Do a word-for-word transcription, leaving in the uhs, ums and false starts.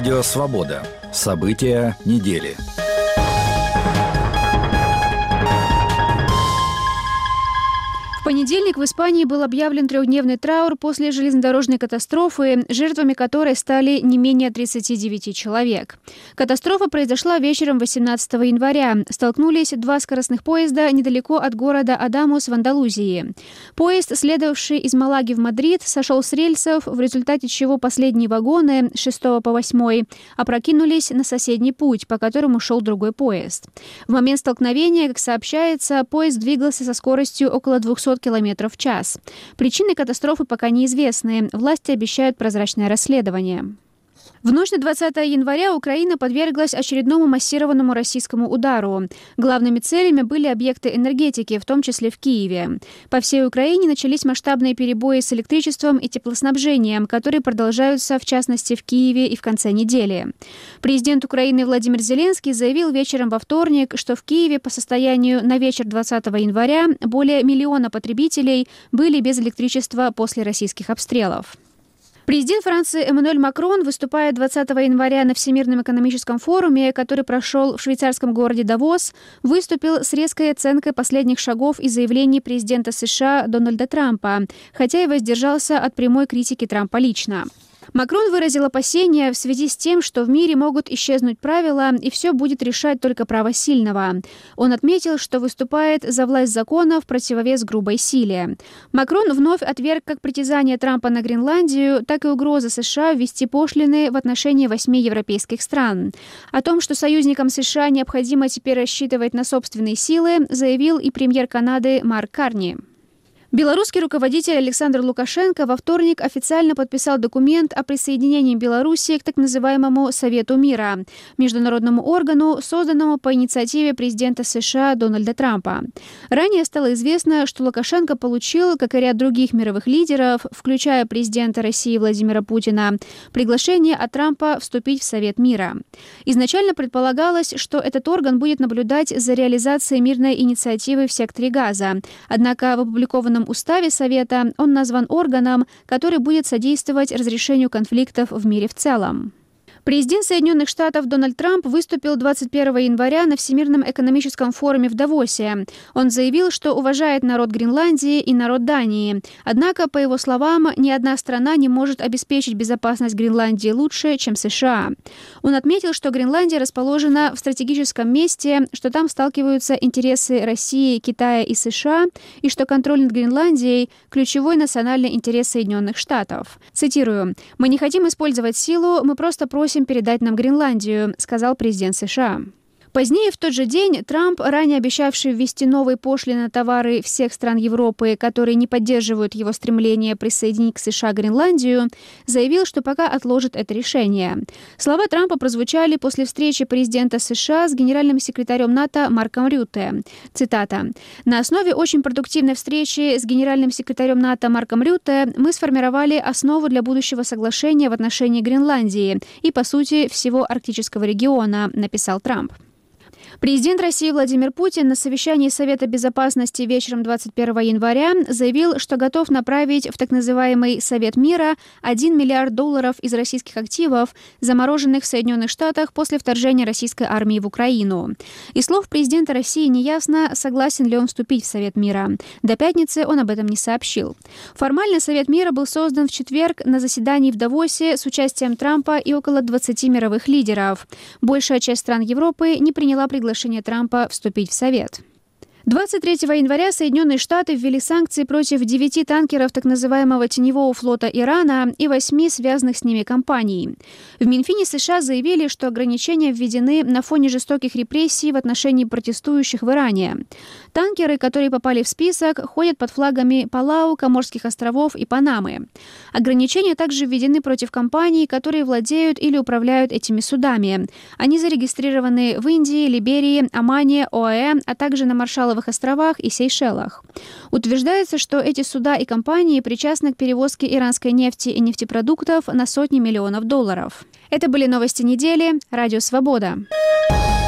Радио «Свобода». События недели. В понедельник в Испании был объявлен трехдневный траур после железнодорожной катастрофы, жертвами которой стали не менее тридцати девяти человек. Катастрофа произошла вечером восемнадцатого января. Столкнулись два скоростных поезда недалеко от города Адамус в Андалузии. Поезд, следовавший из Малаги в Мадрид, сошел с рельсов, в результате чего последние вагоны с шестого по восьмой опрокинулись на соседний путь, по которому шел другой поезд. В момент столкновения, как сообщается, поезд двигался со скоростью около двухсот километров в час. Причины катастрофы пока неизвестны. Власти обещают прозрачное расследование. В ночь на двадцатое января Украина подверглась очередному массированному российскому удару. Главными целями были объекты энергетики, в том числе в Киеве. По всей Украине начались масштабные перебои с электричеством и теплоснабжением, которые продолжаются, в частности, в Киеве и в конце недели. Президент Украины Владимир Зеленский заявил вечером во вторник, что в Киеве по состоянию на вечер двадцатого января более миллиона потребителей были без электричества после российских обстрелов. Президент Франции Эммануэль Макрон, выступая двадцатого января на Всемирном экономическом форуме, который прошел в швейцарском городе Давос, выступил с резкой оценкой последних шагов и заявлений президента США Дональда Трампа, хотя и воздержался от прямой критики Трампа лично. Макрон выразил опасения в связи с тем, что в мире могут исчезнуть правила, и все будет решать только право сильного. Он отметил, что выступает за власть закона в противовес грубой силе. Макрон вновь отверг как притязания Трампа на Гренландию, так и угрозы США ввести пошлины в отношении восьми европейских стран. О том, что союзникам США необходимо теперь рассчитывать на собственные силы, заявил и премьер Канады Марк Карни. Белорусский руководитель Александр Лукашенко во вторник официально подписал документ о присоединении Беларуси к так называемому Совету мира, международному органу, созданному по инициативе президента США Дональда Трампа. Ранее стало известно, что Лукашенко получил, как и ряд других мировых лидеров, включая президента России Владимира Путина, приглашение от Трампа вступить в Совет мира. Изначально предполагалось, что этот орган будет наблюдать за реализацией мирной инициативы в секторе Газа, однако в опубликованном уставе Совета он назван органом, который будет содействовать разрешению конфликтов в мире в целом. Президент Соединенных Штатов Дональд Трамп выступил двадцать первого января на Всемирном экономическом форуме в Давосе. Он заявил, что уважает народ Гренландии и народ Дании. Однако, по его словам, ни одна страна не может обеспечить безопасность Гренландии лучше, чем США. Он отметил, что Гренландия расположена в стратегическом месте, что там сталкиваются интересы России, Китая и США, и что контроль над Гренландией – ключевой национальный интерес Соединенных Штатов. Цитирую: «Мы не хотим использовать силу, мы просто просим передать нам Гренландию», — сказал президент США. Позднее в тот же день Трамп, ранее обещавший ввести новые пошлины на товары всех стран Европы, которые не поддерживают его стремление присоединить к США Гренландию, заявил, что пока отложит это решение. Слова Трампа прозвучали после встречи президента США с генеральным секретарем НАТО Марком Рютте. Цитата: «На основе очень продуктивной встречи с генеральным секретарем НАТО Марком Рютте мы сформировали основу для будущего соглашения в отношении Гренландии и, по сути, всего арктического региона», написал Трамп. Президент России Владимир Путин на совещании Совета безопасности вечером двадцать первого января заявил, что готов направить в так называемый Совет мира один миллиард долларов из российских активов, замороженных в Соединенных Штатах после вторжения российской армии в Украину. Из слов президента России неясно, согласен ли он вступить в Совет мира. До пятницы он об этом не сообщил. Формально Совет мира был создан в четверг на заседании в Давосе с участием Трампа и около двадцати мировых лидеров. Большая часть стран Европы не приняла приглашение Трампа вступить в Совет. двадцать третьего января Соединенные Штаты ввели санкции против девяти танкеров так называемого теневого флота Ирана и восьми связанных с ними компаний. В Минфине США заявили, что ограничения введены на фоне жестоких репрессий в отношении протестующих в Иране. Танкеры, которые попали в список, ходят под флагами Палау, Коморских островов и Панамы. Ограничения также введены против компаний, которые владеют или управляют этими судами. Они зарегистрированы в Индии, Либерии, Омане, ОАЭ, а также на Маршалловых островах и Сейшелах. Утверждается, что эти суда и компании причастны к перевозке иранской нефти и нефтепродуктов на сотни миллионов долларов. Это были новости недели. Радио «Свобода».